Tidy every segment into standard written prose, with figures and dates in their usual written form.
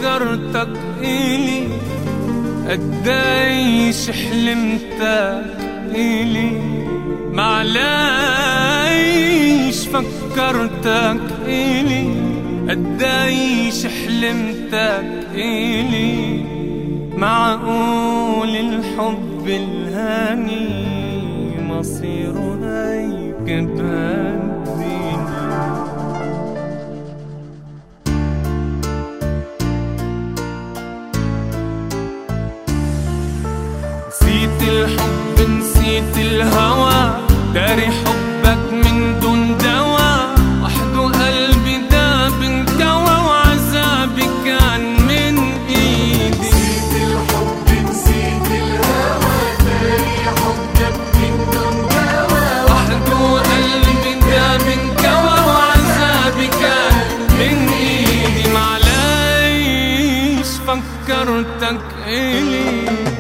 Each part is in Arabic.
فكرتك إلي، قديش حلمتك إلي، معليش فكرتك إلي، قديش حلمتك إلي. معقول الحب الهاني مصيره هيك بهالدنيا؟ نسيت الحب نسيت الهوى، داري حبك من دون دوا، وحده قلبي داب انكوى وعذابي كان من ايدي. نسيت الحب نسيت الهوى، داري حبك من دون دوا، وحده قلبي داب انكوى وعذابي كان من ايدي. معليش فكرتك إلي،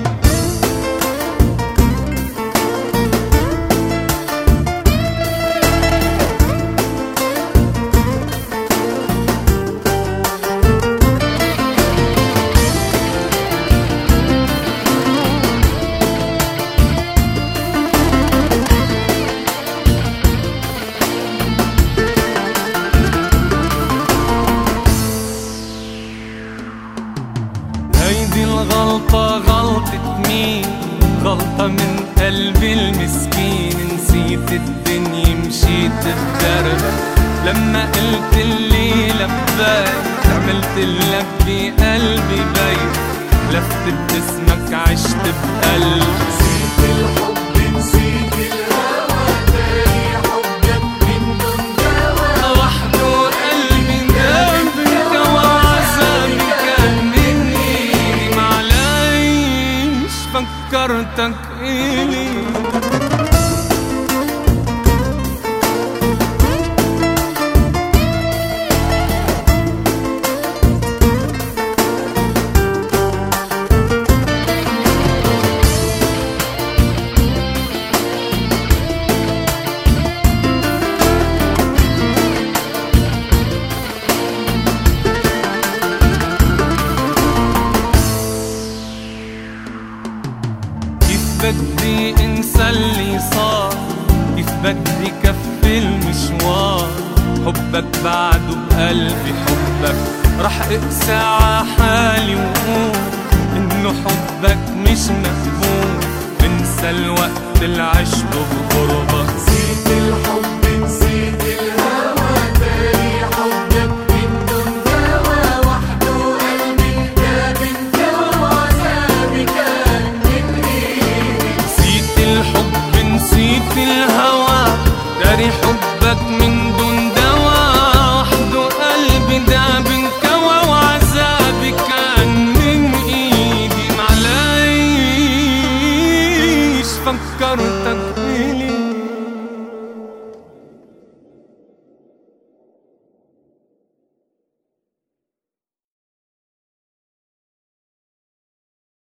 هيدي الغلطة غلطة مين؟ غلطة من قلبي المسكين. نسيت الدنيا مشيت الدرب، لما قلت اللي لبيت عملت لك بقلبي بيت، لفت باسمك عشت بقلبي. نسيت الحب نسيت الهوى، داري حبك من دون دوا، وحده قلبي داب انكوى وعذابي كان من ايدي. معليش فكرتك إلي، بدي انسى اللي صار، كيف بدي كفي المشوار. حبك بعده بقلبي حبك، رح اقسى ع حالي وقول انه حبك مش مقبول. انسى الوقت اللي عشته بقربك. نسيت الحب نسيت